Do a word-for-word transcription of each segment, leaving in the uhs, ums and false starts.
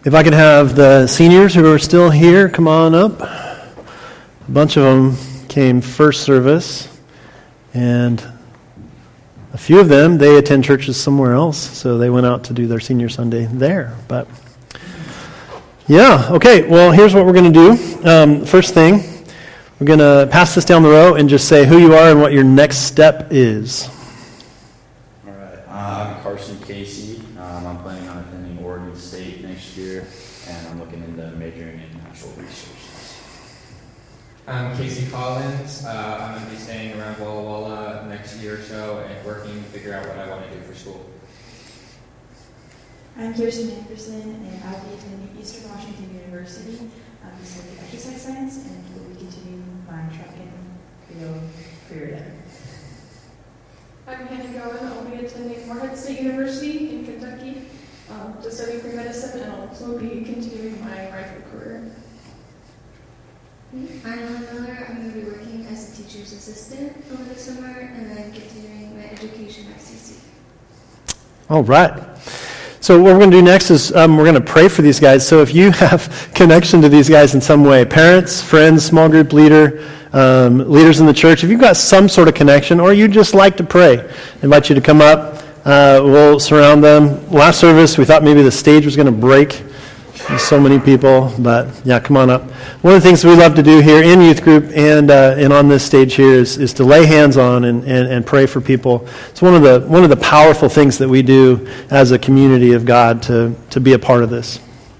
If I could have the seniors who are still here come on up. A bunch of them came first service, and a few of them, they attend churches somewhere else, so they went out to do their senior Sunday there. But yeah, okay, well, here's what we're going to do. Um, first thing, we're going to pass this down the row and just say who you are and what your next step is. All right, uh, I'm Carson Casey. Um, I'm planning on attending Oregon State next year, and I'm looking into majoring in natural resources. I'm Casey Collins. Uh, I'm going to be staying around Walla Walla next year or so and working to figure out what I want to do for school. I'm Kirsten Anderson, and I'll be attending Eastern Washington University. I'm studying exercise science and will be continuing my track and field career there. I'm Hannah Gowen. I'll be attending Morehead State University in Kentucky um, to study pre-medicine and also be continuing my rifle career. I'm Ella Miller. I'm going to be working as a teacher's assistant over the summer and then continuing my education at C C. All right. So what we're going to do next is um, we're going to pray for these guys. So if you have connection to these guys in some way, parents, friends, small group leader, um, leaders in the church, if you've got some sort of connection or you just like to pray, I invite you to come up. Uh, we'll surround them. Last service, we thought maybe the stage was going to break. There's so many people, but yeah, come on up. One of the things we love to do here in youth group and uh, and on this stage here is, is to lay hands on and, and, and pray for people. It's one of the one of the powerful things that we do as a community of God to, to be a part of this.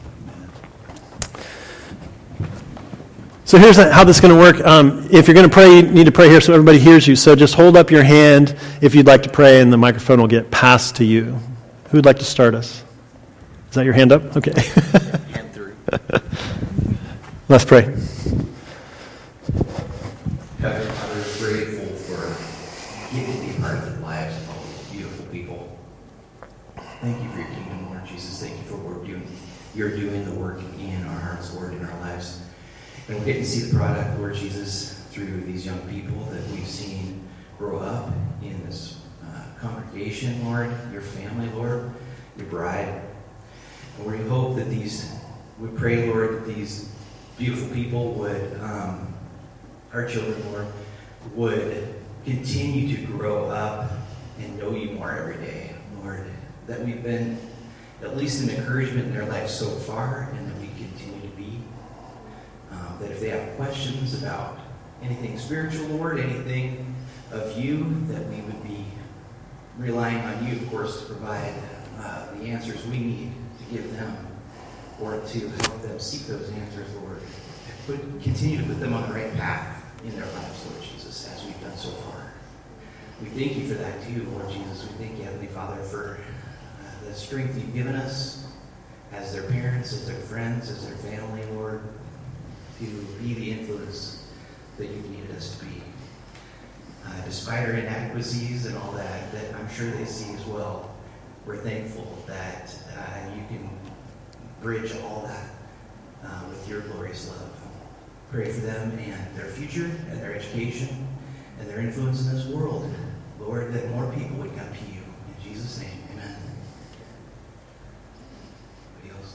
So here's how this is going to work. Um, if you're going to pray, you need to pray here so everybody hears you. So just hold up your hand if you'd like to pray, and the microphone will get passed to you. Who would like to start us? Is that your hand up? Okay. Hand through. Let's pray. Heavenly Father, we're grateful for getting to be part of the lives of all these beautiful people. Thank you for your kingdom, Lord Jesus. Thank you for what we're doing. You're doing the work in our hearts, Lord, in our lives. And we're getting to see the product, Lord Jesus, through these young people that we've seen grow up in this uh, congregation, Lord, your family, Lord, your bride. And we hope that these, we pray, Lord, that these beautiful people would, um, our children, Lord, would continue to grow up and know you more every day, Lord. That we've been at least an encouragement in their life so far, and that we continue to be. Um, that if they have questions about anything spiritual, Lord, anything of you, that we would be relying on you, of course, to provide uh, the answers we need to give them, or to help them seek those answers, Lord. Put, continue to put them on the right path in their lives, Lord Jesus, as we've done so far. We thank you for that too, Lord Jesus. We thank you, Heavenly Father, for uh, the strength you've given us as their parents, as their friends, as their family, Lord, to be the influence that you've needed us to be. Uh, despite our inadequacies and all that, that I'm sure they see as well, we're thankful that uh, you can bridge all that uh, with your glorious love. Pray for them and their future and their education and their influence in this world. Lord, that more people would come to you. In Jesus' name, amen. Anybody else?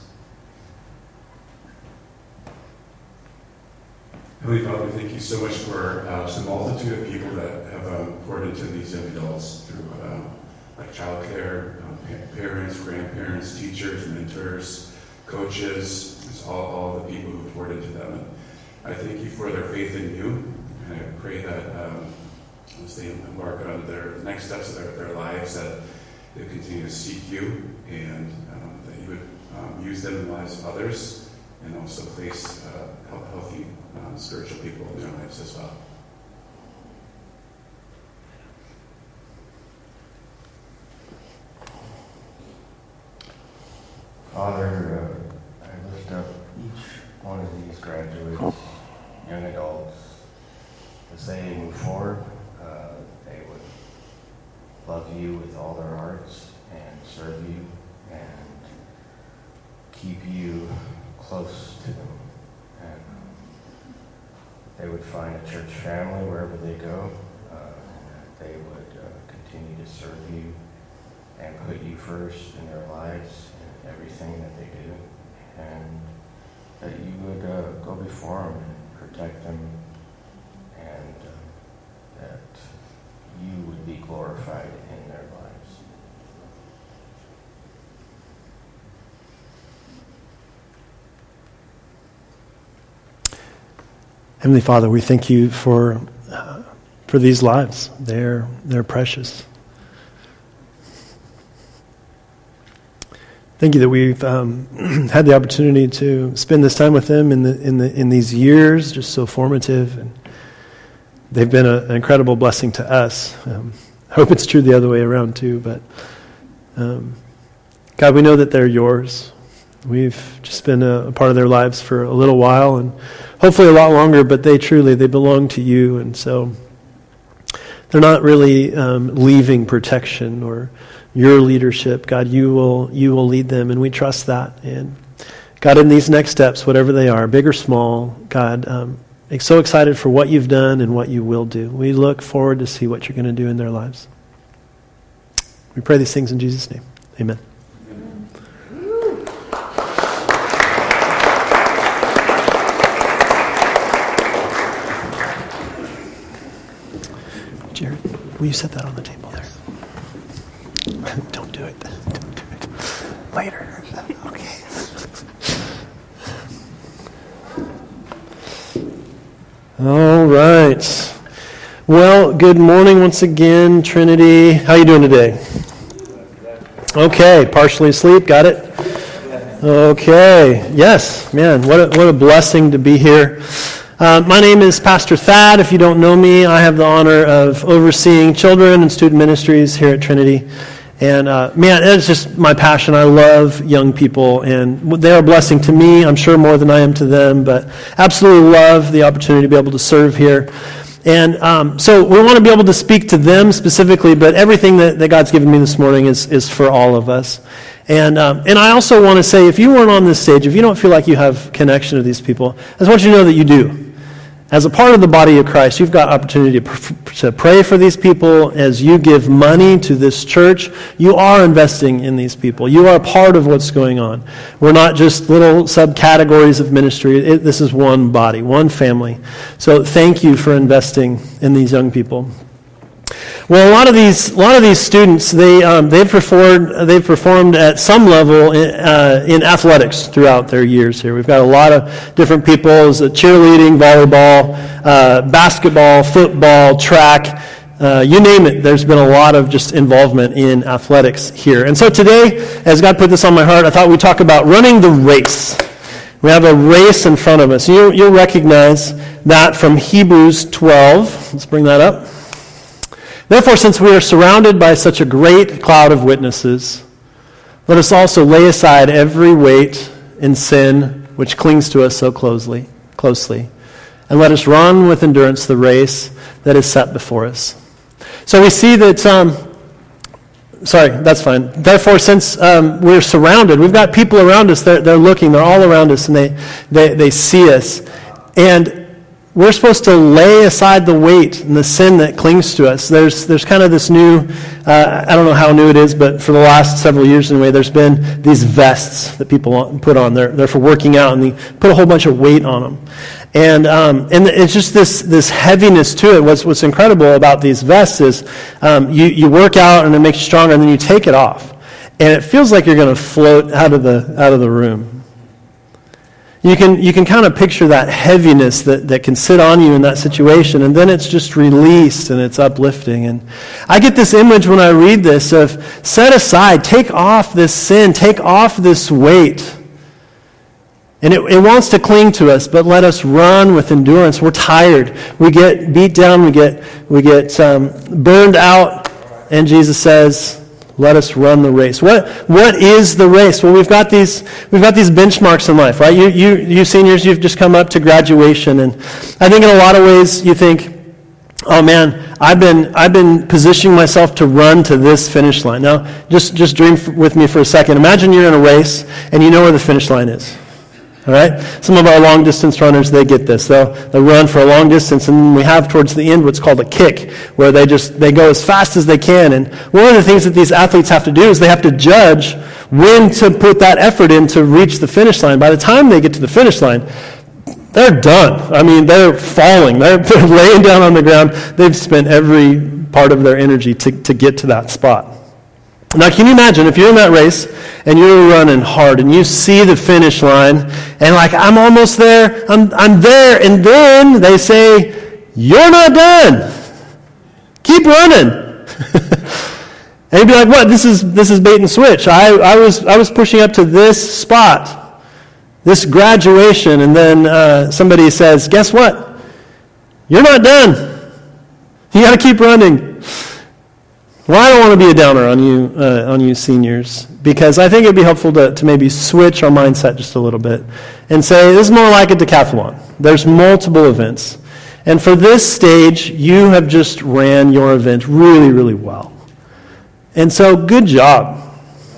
Heavenly Father, thank you so much for uh, the multitude of people that have um, poured into these young adults through uh, like childcare, um, parents, grandparents, teachers, mentors, coaches, it's all, all the people who poured into them. And I thank you for their faith in you, and I pray that um, as they embark on their next steps of their, their lives, that they continue to seek you, and um, that you would um, use them in the lives of others, and also place uh, healthy um, spiritual people in their lives as well. Father, uh, I lift up each one of these graduates, young adults, as they move forward. Uh, they would love you with all their hearts and serve you and keep you close to them. And they would find a church family wherever they go. Uh, and they would uh, continue to serve you and put you first in their lives and everything that they do. and that you would uh, go before them and protect them, and uh, that you would be glorified in their lives. Heavenly Father, we thank you for uh, for these lives. They're they're precious. Thank you that we've um, had the opportunity to spend this time with them in the in the in these years, just so formative, and they've been a, an incredible blessing to us. Um, I hope it's true the other way around too. But um, God, we know that they're yours. We've just been a, a part of their lives for a little while, and hopefully a lot longer. But they truly they belong to you, and so they're not really um, leaving protection or your leadership. God, you will you will lead them, and we trust that. And God, in these next steps, whatever they are, big or small, God, um, I'm so excited for what you've done and what you will do. We look forward to see what you're going to do in their lives. We pray these things in Jesus' name. Amen. Jared, will you set that on the table there? Don't do it. Don't do it. Later. Okay. All right. Well, good morning once again, Trinity. How you doing today? Okay, partially asleep. Got it? Okay. Yes, man, what a, what a blessing to be here. Uh, my name is Pastor Thad. If you don't know me, I have the honor of overseeing children and student ministries here at Trinity. And uh, man, it's just my passion. I love young people, and they're a blessing to me, I'm sure more than I am to them, but absolutely love the opportunity to be able to serve here. And um, so we want to be able to speak to them specifically, but everything that, that God's given me this morning is, is for all of us. And um, and I also want to say, if you weren't on this stage, if you don't feel like you have connection to these people, I just want you to know that you do. As a part of the body of Christ, you've got opportunity to, to pray for these people. As you give money to this church, you are investing in these people. You are a part of what's going on. We're not just little subcategories of ministry. It, this is one body, one family. So thank you for investing in these young people. Well, a lot of these, a lot of these students, they um, they've performed they've performed at some level in, uh, in athletics throughout their years here. We've got a lot of different people: cheerleading, volleyball, uh, basketball, football, track. Uh, you name it. There's been a lot of just involvement in athletics here. And so today, as God put this on my heart, I thought we'd talk about running the race. We have a race in front of us. You, you'll recognize that from Hebrews twelve. Let's bring that up. Therefore, since we are surrounded by such a great cloud of witnesses, let us also lay aside every weight and sin which clings to us so closely, closely, and let us run with endurance the race that is set before us. So we see that, um, sorry, that's fine. Therefore, since um, we're surrounded, we've got people around us, they're, they're looking, they're all around us, and they, they, they see us. And we're supposed to lay aside the weight and the sin that clings to us. There's there's kind of this new, uh, I don't know how new it is, but for the last several years anyway, there's been these vests that people put on. They're, they're for working out, and they put a whole bunch of weight on them. And um, and it's just this this heaviness to it. What's what's incredible about these vests is um, you, you work out and it makes you stronger, and then you take it off. And it feels like you're going to float out of the out of the room. You can you can kind of picture that heaviness that, that can sit on you in that situation, and then it's just released and it's uplifting. And I get this image when I read this of set aside, take off this sin, take off this weight. And it, it wants to cling to us, but let us run with endurance. We're tired. We get beat down. We get we get um, burned out. And Jesus says, let us run the race. What what is the race? Well, we've got these we've got these benchmarks in life, right? You you you seniors, you've just come up to graduation, and I think in a lot of ways you think, oh man, I've been I've been positioning myself to run to this finish line. Now, just just dream f- with me for a second. Imagine you're in a race and you know where the finish line is. All right? Some of our long-distance runners, they get this. They'll, they'll run for a long distance, and then we have towards the end what's called a kick, where they just they go as fast as they can. And one of the things that these athletes have to do is they have to judge when to put that effort in to reach the finish line. By the time they get to the finish line, they're done. I mean, they're falling. They're, they're laying down on the ground. They've spent every part of their energy to, to get to that spot. Now, can you imagine if you're in that race and you're running hard and you see the finish line and like, I'm almost there, I'm, I'm there, and then they say, you're not done. Keep running. And you'd be like, what? This is this is bait and switch. I, I was I was pushing up to this spot, this graduation, and then uh, somebody says, guess what? You're not done. You got to keep running. Well, I don't want to be a downer on you, uh, on you seniors, because I think it'd be helpful to, to maybe switch our mindset just a little bit and say, this is more like a decathlon. There's multiple events. And for this stage, you have just ran your event really, really well. And so, good job.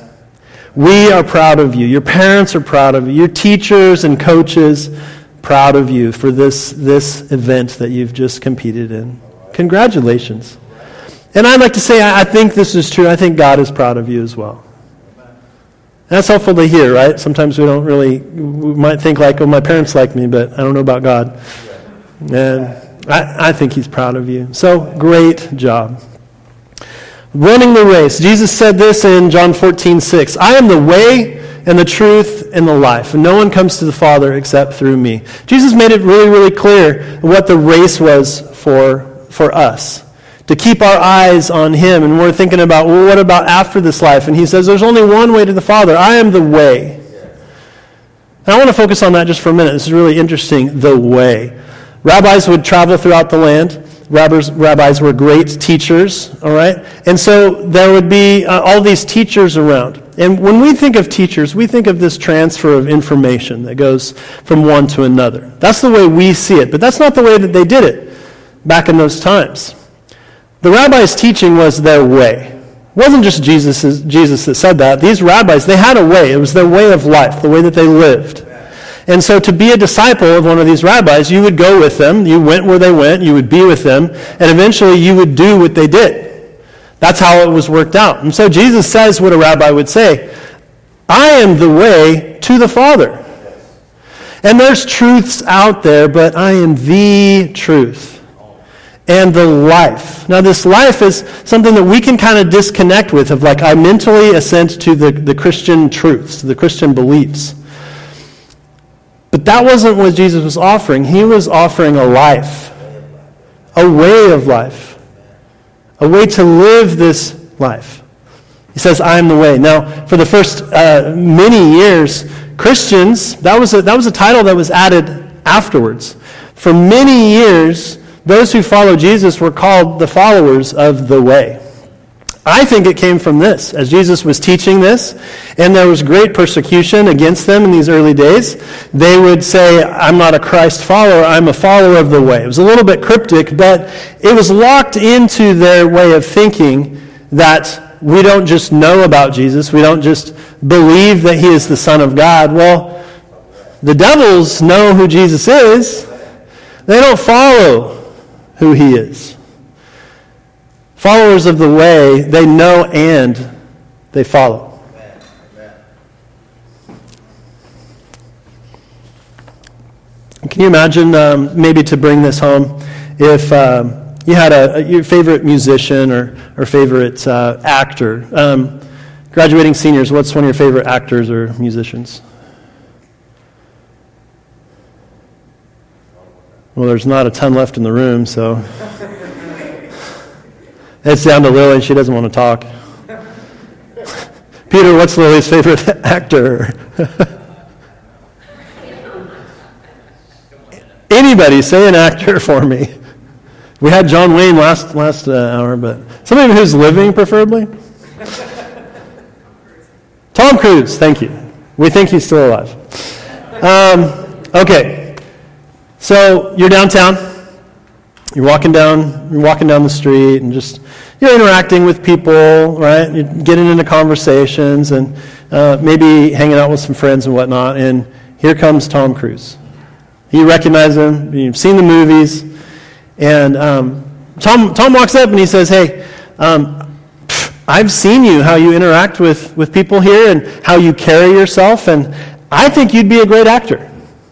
We are proud of you. Your parents are proud of you. Your teachers and coaches, proud of you for this, this event that you've just competed in. Congratulations. And I'd like to say, I think this is true. I think God is proud of you as well. That's helpful to hear, right? Sometimes we don't really, we might think like, oh, my parents like me, but I don't know about God. And I, I think he's proud of you. So, great job. Running the race. Jesus said this in John fourteen six. I am the way and the truth and the life. And no one comes to the Father except through me. Jesus made it really, really clear what the race was for, for us. To keep our eyes on him. And we're thinking about, well, what about after this life? And he says, there's only one way to the Father. I am the way. And I want to focus on that just for a minute. This is really interesting, the way. Rabbis would travel throughout the land. Rabbis, rabbis were great teachers, all right? And so there would be uh, all these teachers around. And when we think of teachers, we think of this transfer of information that goes from one to another. That's the way we see it. But that's not the way that they did it back in those times. The rabbis' teaching was their way. It wasn't just Jesus, Jesus that said that. These rabbis, they had a way. It was their way of life, the way that they lived. And so to be a disciple of one of these rabbis, you would go with them. You went where they went. You would be with them. And eventually you would do what they did. That's how it was worked out. And so Jesus says what a rabbi would say. I am the way to the Father. And there's truths out there, but I am the truth. And the life. Now this life is something that we can kind of disconnect with, of like I mentally assent to the, the Christian truths, the Christian beliefs. But that wasn't what Jesus was offering. He was offering a life. A way of life. A way to live this life. He says, I am the way. Now, for the first uh, many years, Christians, that was a, that was a title that was added afterwards. For many years, those who follow Jesus were called the followers of the way. I think it came from this. As Jesus was teaching this, and there was great persecution against them in these early days, they would say, I'm not a Christ follower, I'm a follower of the way. It was a little bit cryptic, but it was locked into their way of thinking that we don't just know about Jesus, we don't just believe that he is the Son of God. Well, the devils know who Jesus is. They don't follow who he is. Followers of the way, they know and they follow. Can you imagine, um, maybe to bring this home, if um, you had a, a your favorite musician or, or favorite uh, actor? Um, graduating seniors, what's one of your favorite actors or musicians? Well, there's not a ton left in the room, so it's down to Lily. She doesn't want to talk. Peter, what's Lily's favorite actor? Anybody, say an actor for me. We had John Wayne last last uh, hour, but somebody who's living, preferably. Tom Cruise, thank you. We think he's still alive. Um, okay. So you're downtown, you're walking down, you're walking down the street, and just you're interacting with people, right? You're getting into conversations, and uh, maybe hanging out with some friends and whatnot. And here comes Tom Cruise. You recognize him. You've seen the movies, and um, Tom Tom walks up and he says, "Hey, um, I've seen you, how you interact with, with people here and how you carry yourself, and I think you'd be a great actor.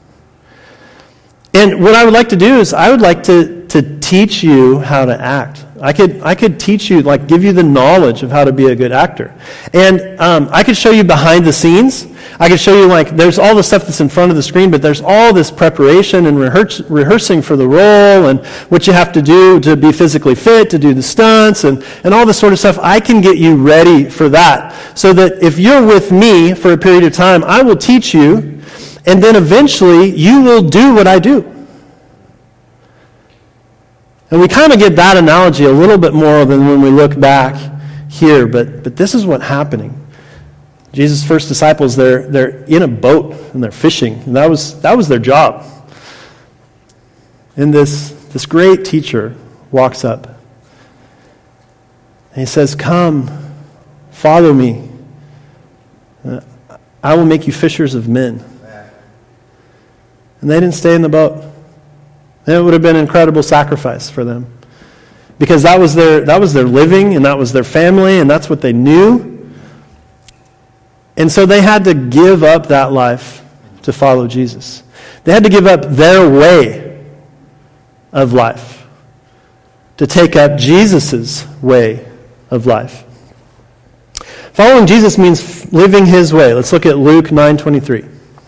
And what I would like to do is I would like to, to teach you how to act. I could I could teach you, like give you the knowledge of how to be a good actor. And um, I could show you behind the scenes. I could show you, like, there's all the stuff that's in front of the screen, but there's all this preparation and rehears- rehearsing for the role and what you have to do to be physically fit, to do the stunts, and, and all this sort of stuff. I can get you ready for that so that if you're with me for a period of time, I will teach you, and then eventually you will do what I do. And we kind of get that analogy a little bit more than when we look back here, but but this is what's happening. Jesus' first disciples, they're they're in a boat and they're fishing, and that was that was their job. And this this great teacher walks up and he says, "Come, follow me. I will make you fishers of men." And they didn't stay in the boat. And it would have been an incredible sacrifice for them. Because that was their that was their living, and that was their family, and that's what they knew. And so they had to give up that life to follow Jesus. They had to give up their way of life to take up Jesus' way of life. Following Jesus means living his way. Let's look at Luke nine twenty-three.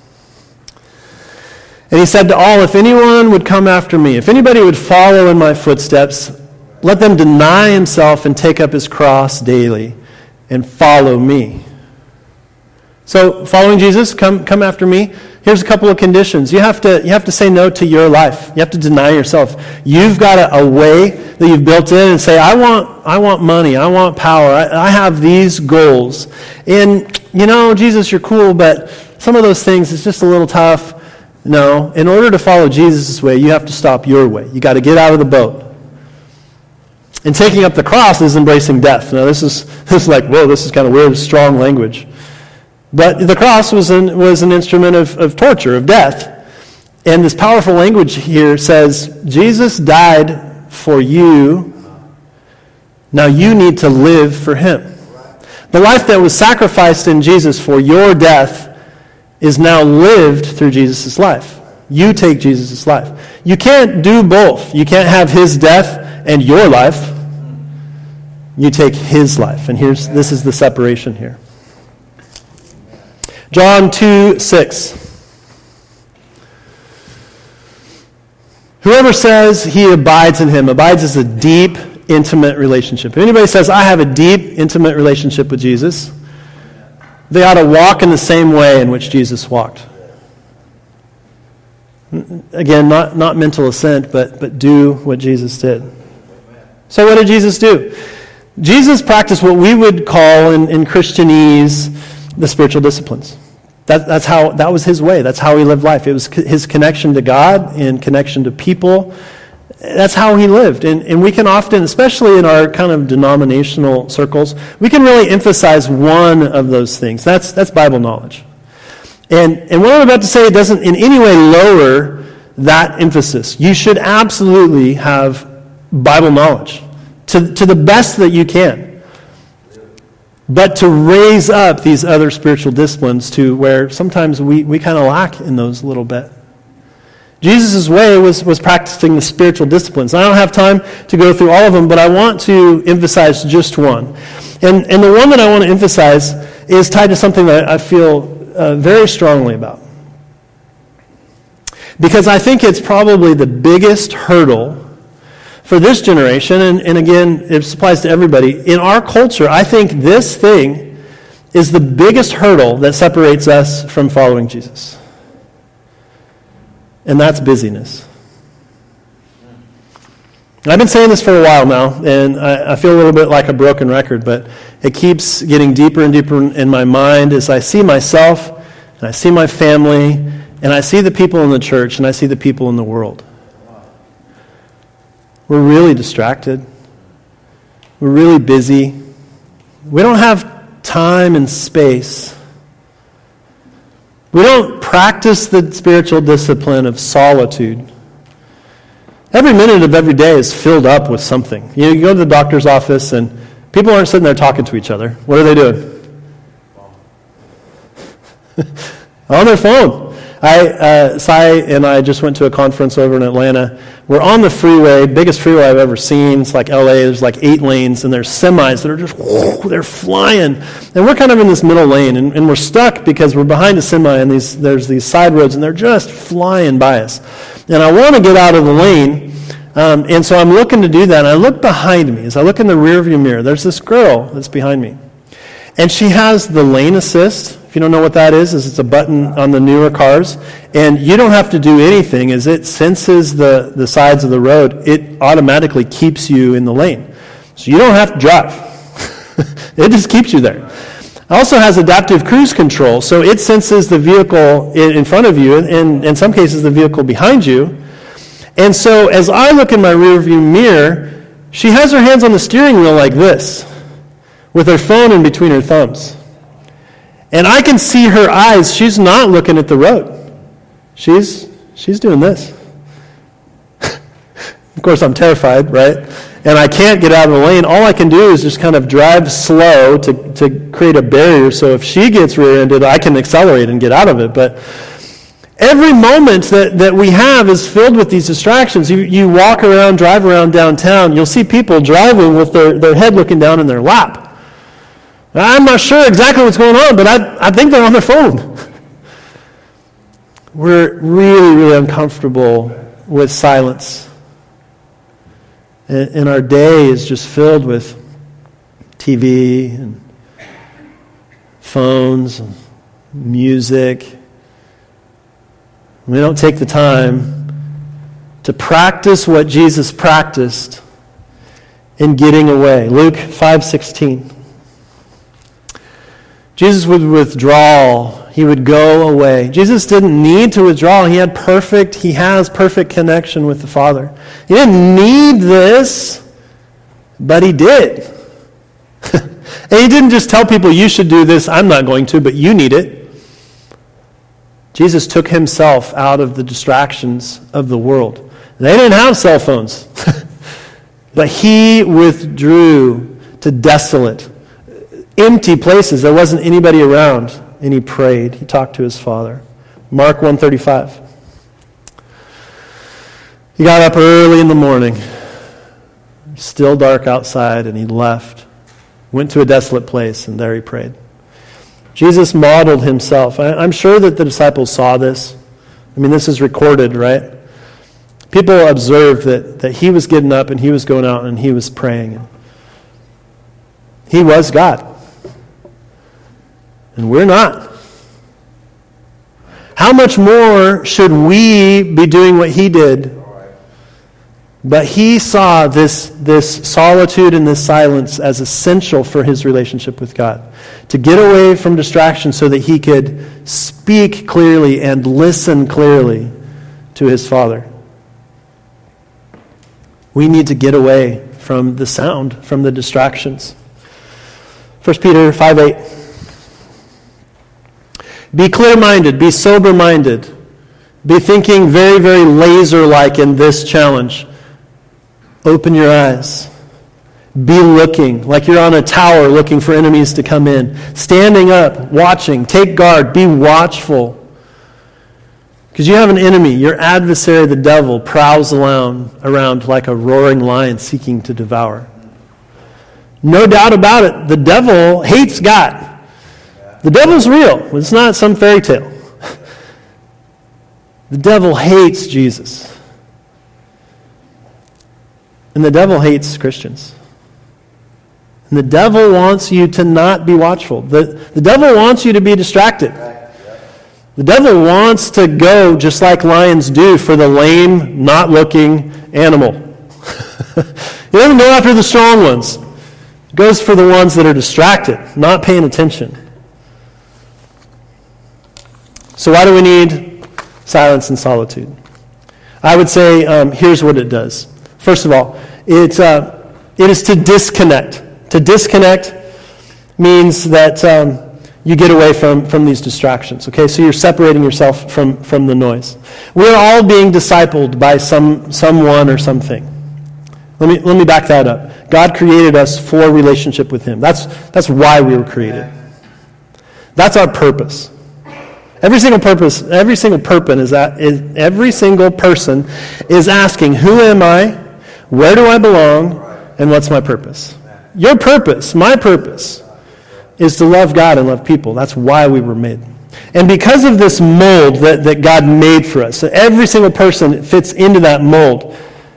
And he said to all, "If anyone would come after me, if anybody would follow in my footsteps, let them deny himself and take up his cross daily and follow me." So, following Jesus, come come after me. Here's a couple of conditions. You have to you have to say no to your life. You have to deny yourself. You've got a, a way that you've built in and say, I want I want money, I want power, I, I have these goals. And, you know, Jesus, you're cool, but some of those things, it's just a little tough. No, in order to follow Jesus' way, you have to stop your way. You got to get out of the boat. And taking up the cross is embracing death. Now, this is this is like, whoa, this is kind of weird, strong language. But the cross was an, was an instrument of, of torture, of death. And this powerful language here says, Jesus died for you. Now you need to live for him. The life that was sacrificed in Jesus for your death is now lived through Jesus' life. You take Jesus' life. You can't do both. You can't have his death and your life. You take his life. And here's this is the separation here. John two six. Whoever says he abides in him, abides is a deep, intimate relationship. If anybody says, I have a deep, intimate relationship with Jesus, they ought to walk in the same way in which Jesus walked. Again, not, not mental assent, but, but do what Jesus did. So what did Jesus do? Jesus practiced what we would call in, in Christianese the spiritual disciplines. That, that's how, that was his way. That's how he lived life. It was his connection to God and connection to people. That's how he lived. And, and we can often, especially in our kind of denominational circles, we can really emphasize one of those things. That's that's Bible knowledge. And, and what I'm about to say doesn't in any way lower that emphasis. You should absolutely have Bible knowledge to, to the best that you can. But to raise up these other spiritual disciplines to where sometimes we, we kind of lack in those a little bit. Jesus' way was, was practicing the spiritual disciplines. I don't have time to go through all of them, but I want to emphasize just one. And, and the one that I want to emphasize is tied to something that I feel uh, very strongly about. Because I think it's probably the biggest hurdle for this generation, and, and again, it applies to everybody. In our culture, I think this thing is the biggest hurdle that separates us from following Jesus. And that's busyness. I've been saying this for a while now, and I, I feel a little bit like a broken record, but it keeps getting deeper and deeper in my mind as I see myself, and I see my family, and I see the people in the church, and I see the people in the world. We're really distracted. We're really busy. We don't have time and space. We don't practice the spiritual discipline of solitude. Every minute of every day is filled up with something. You know, you go to the doctor's office and People aren't sitting there talking to each other. What are they doing? On their phone. I, uh, Cy and I just went to a conference over in Atlanta. We're on the freeway, biggest freeway I've ever seen. It's like L A. There's like eight lanes, and there's semis that are just, whoo, they're flying. And we're kind of in this middle lane, and, and we're stuck because we're behind a semi, and these there's these side roads, and they're just flying by us. And I want to get out of the lane, um, and so I'm looking to do that. And I look behind me. As I look in the rearview mirror, there's this girl that's behind me. And she has the lane assist. If you don't know what that is, is it's a button on the newer cars. And you don't have to do anything. As it senses the, the sides of the road, it automatically keeps you in the lane. So you don't have to drive. It just keeps you there. It also has adaptive cruise control. So it senses the vehicle in, in front of you, and in some cases the vehicle behind you. And so as I look in my rearview mirror, she has her hands on the steering wheel like this, with her phone in between her thumbs. And I can see her eyes. She's not looking at the road. She's she's doing this. Of course, I'm terrified, right? And I can't get out of the lane. All I can do is just kind of drive slow to, to create a barrier, so if she gets rear-ended, I can accelerate and get out of it. But every moment that, that we have is filled with these distractions. You, you walk around, drive around downtown, you'll see people driving with their, their head looking down in their lap. I'm not sure exactly what's going on, but I, I think they're on their phone. We're really, really uncomfortable with silence. And, and our day is just filled with T V and phones and music. We don't take the time to practice what Jesus practiced in getting away. Luke five sixteen. Jesus would withdraw. He would go away. Jesus didn't need to withdraw. He had perfect, he has perfect connection with the Father. He didn't need this, but he did. And he didn't just tell people, you should do this, I'm not going to, but you need it. Jesus took himself out of the distractions of the world. They didn't have cell phones. But he withdrew to desolate, empty places. There wasn't anybody around, and he prayed. He talked to his Father. Mark one thirty-five. He got up early in the morning, still dark outside, and he left, went to a desolate place, and there he prayed. Jesus modeled himself. I, I'm sure that the disciples saw this. I mean, this is recorded, right? People observed that, that he was getting up and he was going out and he was praying. He was God. And we're not. How much more should we be doing what he did? But he saw this, this solitude and this silence as essential for his relationship with God. To get away from distraction so that he could speak clearly and listen clearly to his Father. We need to get away from the sound, from the distractions. First Peter five eight. Be clear-minded, be sober-minded. Be thinking very, very laser-like in this challenge. Open your eyes. Be looking, like you're on a tower looking for enemies to come in. Standing up, watching, take guard, be watchful. Because you have an enemy, your adversary, the devil, prowls around, around like a roaring lion seeking to devour. No doubt about it, the devil hates God. The devil's real. It's not some fairy tale. The devil hates Jesus. And the devil hates Christians. And the devil wants you to not be watchful. The, the devil wants you to be distracted. The devil wants to go, just like lions do, for the lame, not looking animal. He doesn't go after the strong ones. He goes for the ones that are distracted, not paying attention. So why do we need silence and solitude? I would say um, here's what it does. First of all, it, uh, it is to disconnect. To disconnect means that um, you get away from, from these distractions. Okay, so you're separating yourself from, from the noise. We're all being discipled by some someone or something. Let me, let me back that up. God created us for relationship with him. That's, that's why we were created. That's our purpose. Every single purpose, every single person is, that, is every single person is asking, who am I? Where do I belong? And what's my purpose? Your purpose, my purpose, is to love God and love people. That's why we were made. And because of this mold that, that God made for us, so every single person fits into that mold.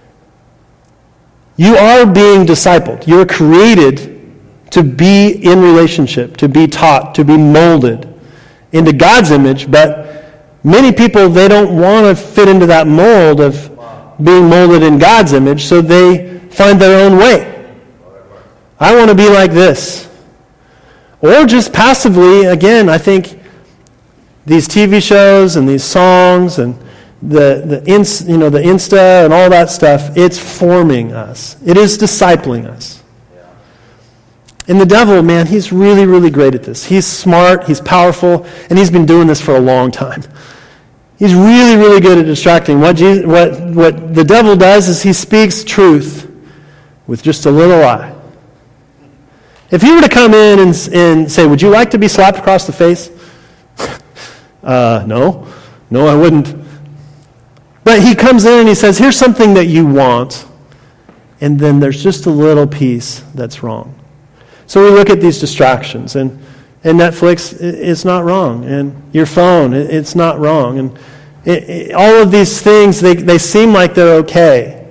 You are being discipled. You are created to be in relationship, to be taught, to be molded into God's image, but many people, they don't want to fit into that mold of being molded in God's image, so they find their own way. I want to be like this. Or just passively, again, I think these T V shows and these songs and the the ins, you know the Insta and all that stuff, it's forming us. It is discipling us. And the devil, man, he's really, really great at this. He's smart, he's powerful, and he's been doing this for a long time. He's really, really good at distracting. What, Jesus, what, what the devil does is he speaks truth with just a little lie. If he were to come in and, and say, would you like to be slapped across the face? uh, no. No, I wouldn't. But he comes in and he says, here's something that you want, and then there's just a little piece that's wrong. So we look at these distractions, and, and Netflix, it's not wrong, and your phone, it's not wrong, and it, it, all of these things, they, they seem like they're okay.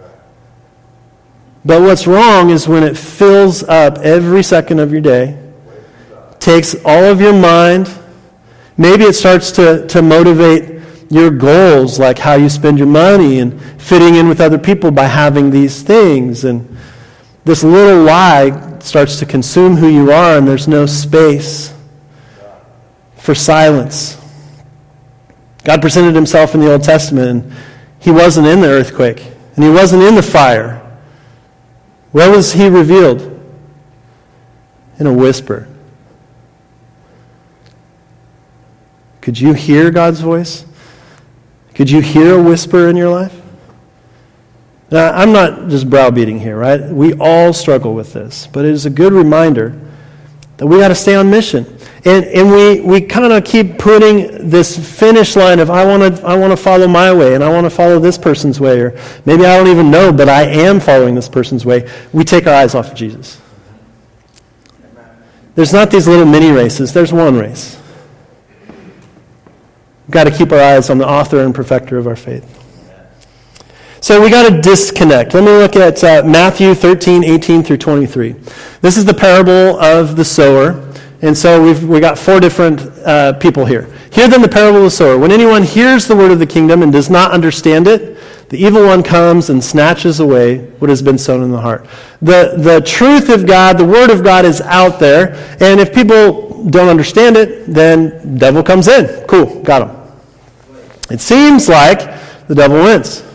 But what's wrong is when it fills up every second of your day, takes all of your mind, maybe it starts to, to motivate your goals, like how you spend your money and fitting in with other people by having these things, and this little lie starts to consume who you are, and there's no space for silence. God presented himself in the Old Testament, and he wasn't in the earthquake, and he wasn't in the fire. Where was he revealed? In a whisper. Could you hear God's voice? Could you hear a whisper in your life? Now, I'm not just browbeating here, right? We all struggle with this, but it is a good reminder that we got to stay on mission. And and we, we kind of keep putting this finish line of I want to I want to follow my way, and I want to follow this person's way, or maybe I don't even know, but I am following this person's way. We take our eyes off of Jesus. There's not these little mini races. There's one race. We've got to keep our eyes on the author and perfecter of our faith. So we got to disconnect. Let me look at uh, Matthew thirteen, eighteen through twenty-three. This is the parable of the sower. And so we've we got four different uh, people here. Hear then the parable of the sower. When anyone hears the word of the kingdom and does not understand it, the evil one comes and snatches away what has been sown in the heart. The, the truth of God, the word of God is out there. And if people don't understand it, then the devil comes in. Cool, got him. It seems like the devil wins.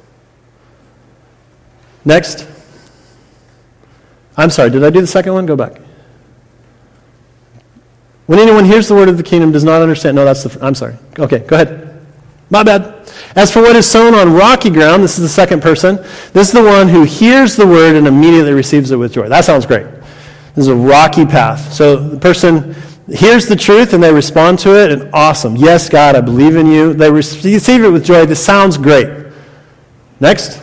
Next. I'm sorry, did I do the second one? Go back. When anyone hears the word of the kingdom, does not understand. No, that's the, I'm sorry. Okay, go ahead. My bad. As for what is sown on rocky ground, this is the second person. This is the one who hears the word and immediately receives it with joy. That sounds great. This is a rocky path. So the person hears the truth and they respond to it, and awesome. Yes, God, I believe in you. They receive it with joy. This sounds great. Next.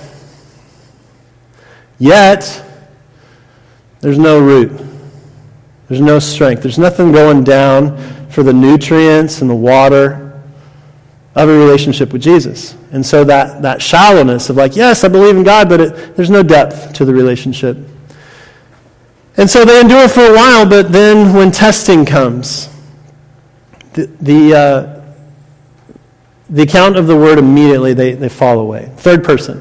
Yet, there's no root. There's no strength. There's nothing going down for the nutrients and the water of a relationship with Jesus. And so that, that shallowness of like, yes, I believe in God, but it, there's no depth to the relationship. And so they endure for a while, but then when testing comes, the the, uh, the account of the word immediately, they, they fall away. Third person.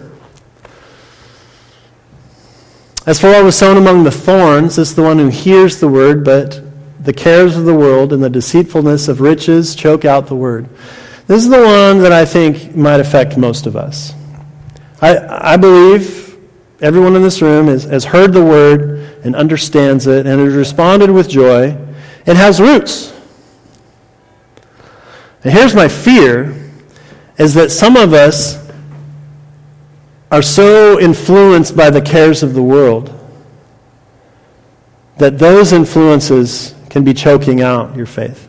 As for what was sown among the thorns, this is the one who hears the word, but the cares of the world and the deceitfulness of riches choke out the word. This is the one that I think might affect most of us. I, I believe everyone in this room is, has heard the word and understands it and has responded with joy and has roots. And here's my fear, is that some of us are so influenced by the cares of the world that those influences can be choking out your faith.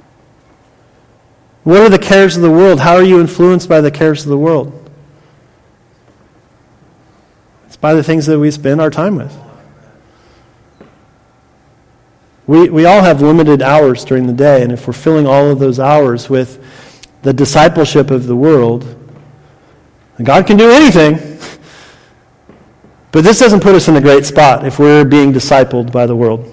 What are the cares of the world? How are you influenced by the cares of the world? It's by the things that we spend our time with. We, we all have limited hours during the day, and if we're filling all of those hours with the discipleship of the world, God can do anything. But this doesn't put us in a great spot if we're being discipled by the world.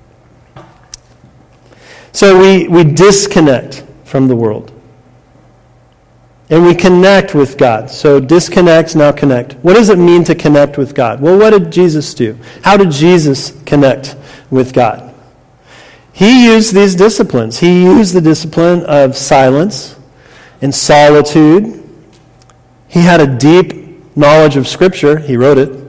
So we, we disconnect from the world. And we connect with God. So disconnect, now connect. What does it mean to connect with God? Well, what did Jesus do? How did Jesus connect with God? He used these disciplines. He used the discipline of silence and solitude. He had a deep knowledge of Scripture. He wrote it.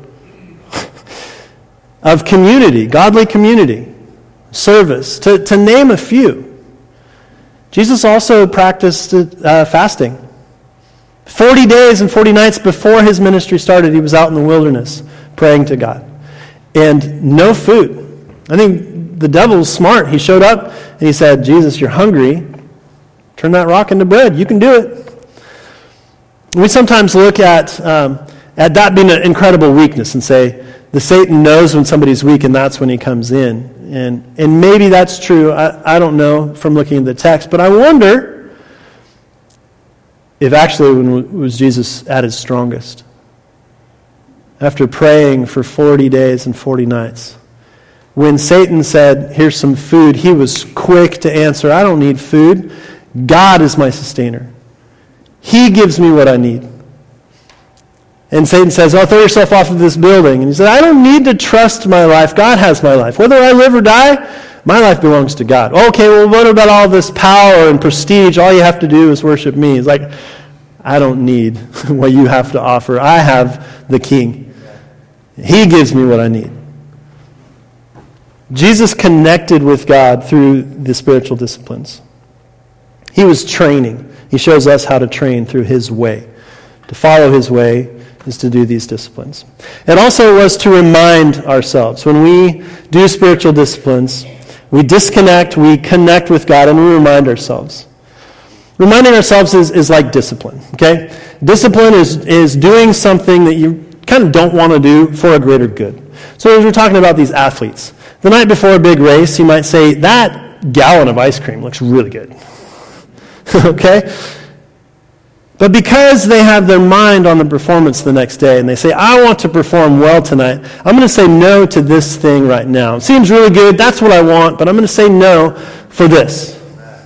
Of community, godly community, service, to, to name a few. Jesus also practiced uh, fasting. Forty days and forty nights before his ministry started, he was out in the wilderness praying to God. And no food. I think the devil's smart. He showed up and he said, Jesus, you're hungry. Turn that rock into bread. You can do it. We sometimes look at, um, at that being an incredible weakness and say, the Satan knows when somebody's weak and that's when he comes in. And and maybe that's true. I, I don't know from looking at the text. But I wonder if actually when was Jesus at his strongest? After praying for forty days and forty nights. When Satan said, here's some food, he was quick to answer, I don't need food. God is my sustainer. He gives me what I need. And Satan says, oh, throw yourself off of this building. And he said, I don't need to trust my life. God has my life. Whether I live or die, my life belongs to God. Okay, well, what about all this power and prestige? All you have to do is worship me. It's like, I don't need what you have to offer. I have the King. He gives me what I need. Jesus connected with God through the spiritual disciplines. He was training. He shows us how to train through his way. To follow his way is to do these disciplines. It also was to remind ourselves. When we do spiritual disciplines, we disconnect, we connect with God, and we remind ourselves. Reminding ourselves is, is like discipline, okay? Discipline is, is doing something that you kind of don't want to do for a greater good. So as we're talking about these athletes, the night before a big race, you might say, that gallon of ice cream looks really good. Okay? But because they have their mind on the performance the next day, and they say, I want to perform well tonight, I'm going to say no to this thing right now. It seems really good, that's what I want, but I'm going to say no for this.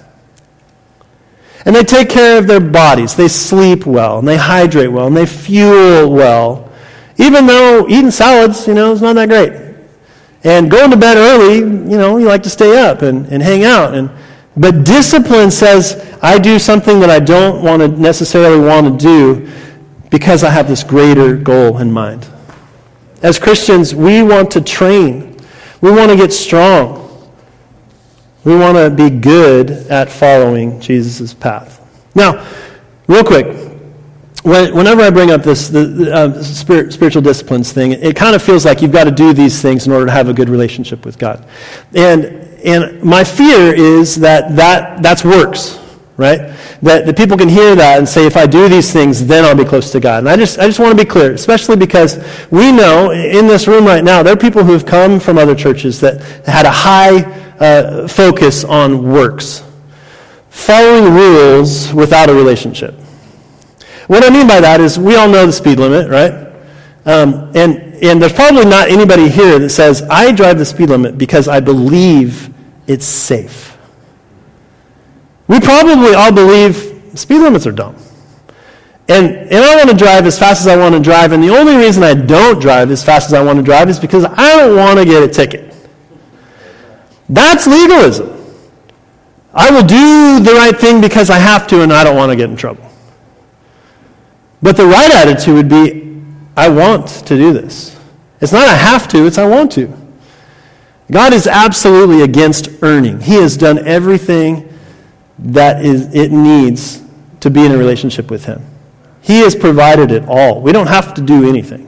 And they take care of their bodies. They sleep well, and they hydrate well, and they fuel well. Even though eating salads, you know, is not that great. And going to bed early, you know, you like to stay up and, and hang out. And But discipline says, I do something that I don't want to necessarily want to do because I have this greater goal in mind. As Christians, we want to train. We want to get strong. We want to be good at following Jesus' path. Now, real quick, when, whenever I bring up this the, the, uh, spirit, spiritual disciplines thing, it kind of feels like you've got to do these things in order to have a good relationship with God. And and my fear is that, that that's works, right? That, that people can hear that and say, if I do these things, then I'll be close to God. And I just I just want to be clear, especially because we know in this room right now, there are people who have come from other churches that had a high uh, focus on works. Following rules without a relationship. What I mean by that is we all know the speed limit, right? Um, and, and there's probably not anybody here that says, I drive the speed limit because I believe it's safe. We probably all believe speed limits are dumb. And, and I want to drive as fast as I want to drive, and the only reason I don't drive as fast as I want to drive is because I don't want to get a ticket. That's legalism. I will do the right thing because I have to and I don't want to get in trouble. But the right attitude would be, I want to do this. It's not I have to, it's I want to. God is absolutely against earning. He has done everything that is it needs to be in a relationship with him. He has provided it all. We don't have to do anything.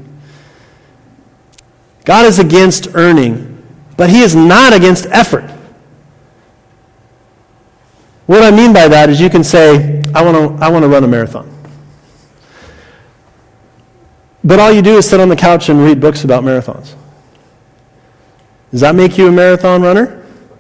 God is against earning, but he is not against effort. What I mean by that is you can say, I want to I want to run a marathon. But all you do is sit on the couch and read books about marathons. Does that make you a marathon runner?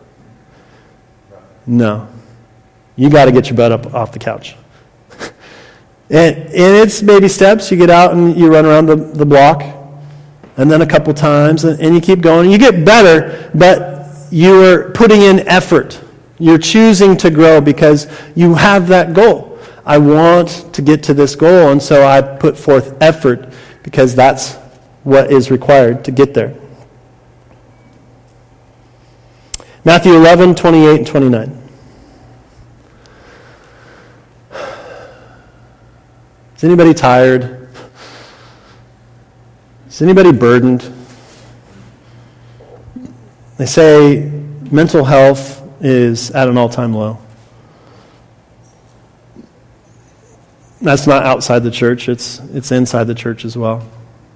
No. You got to get your butt up off the couch. and, and it's baby steps. You get out and you run around the, the block, and then a couple times, and, and you keep going. You get better, but you're putting in effort. You're choosing to grow because you have that goal. I want to get to this goal, and so I put forth effort because that's what is required to get there. Matthew eleven, twenty-eight and twenty-nine. Is anybody tired? Is anybody burdened? They say mental health is at an all-time low. That's not outside the church, it's it's inside the church as well.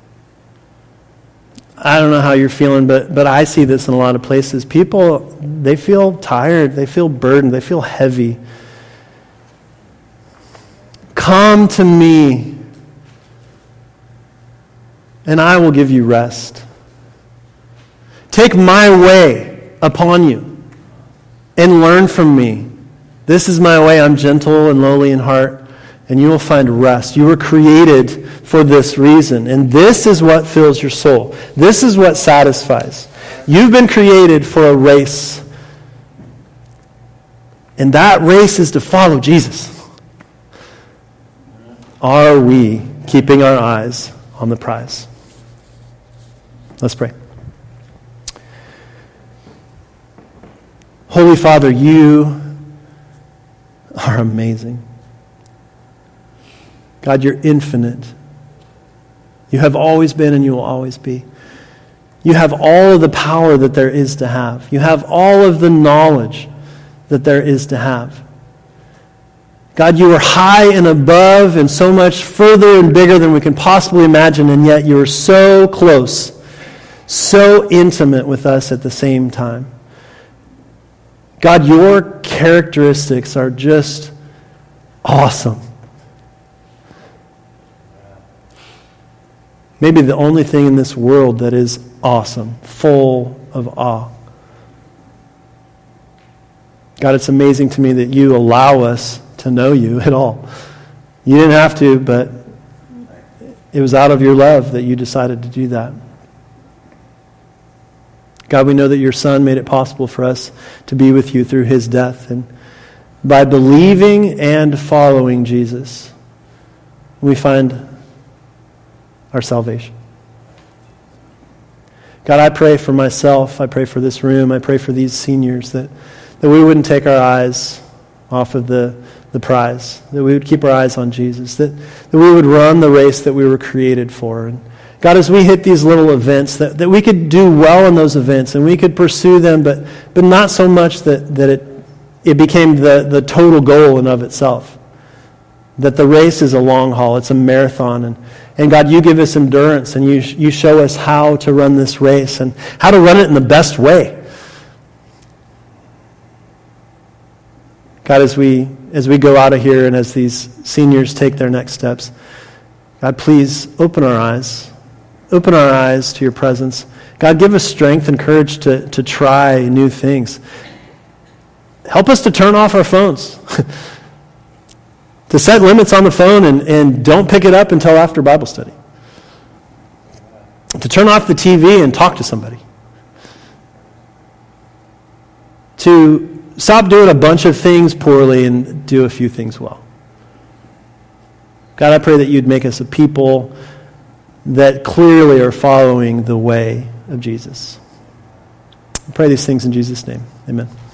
I don't know how you're feeling, but but I see this in a lot of places. People, they feel tired, they feel burdened, they feel heavy. Come to me, and I will give you rest. Take my way upon you, and learn from me. This is my way. I'm gentle and lowly in heart, and you will find rest. You were created for this reason, and this is what fills your soul. This is what satisfies. You've been created for a race, and that race is to follow Jesus. Are we keeping our eyes on the prize? Let's pray. Holy Father, you are amazing. God, you're infinite. You have always been and you will always be. You have all of the power that there is to have. You have all of the knowledge that there is to have. God, you are high and above and so much further and bigger than we can possibly imagine, and yet you are so close, so intimate with us at the same time. God, your characteristics are just awesome. Maybe the only thing in this world that is awesome, full of awe. God, it's amazing to me that you allow us to know you at all. You didn't have to, but it was out of your love that you decided to do that. God, we know that your Son made it possible for us to be with you through his death. And by believing and following Jesus, we find our salvation. God, I pray for myself. I pray for this room. I pray for these seniors that, that we wouldn't take our eyes off of the, the prize, that we would keep our eyes on Jesus, that, that we would run the race that we were created for. And God, as we hit these little events, that, that we could do well in those events and we could pursue them, but but not so much that, that it it became the, the total goal in of itself. That the race is a long haul, it's a marathon. And, and God, you give us endurance and you you show us how to run this race and how to run it in the best way. God, as we as we go out of here and as these seniors take their next steps, God, please open our eyes. Open our eyes to your presence. God, give us strength and courage to, to try new things. Help us to turn off our phones. To set limits on the phone and, and don't pick it up until after Bible study. To turn off the T V and talk to somebody. To stop doing a bunch of things poorly and do a few things well. God, I pray that you'd make us a people that clearly are following the way of Jesus. I pray these things in Jesus' name. Amen.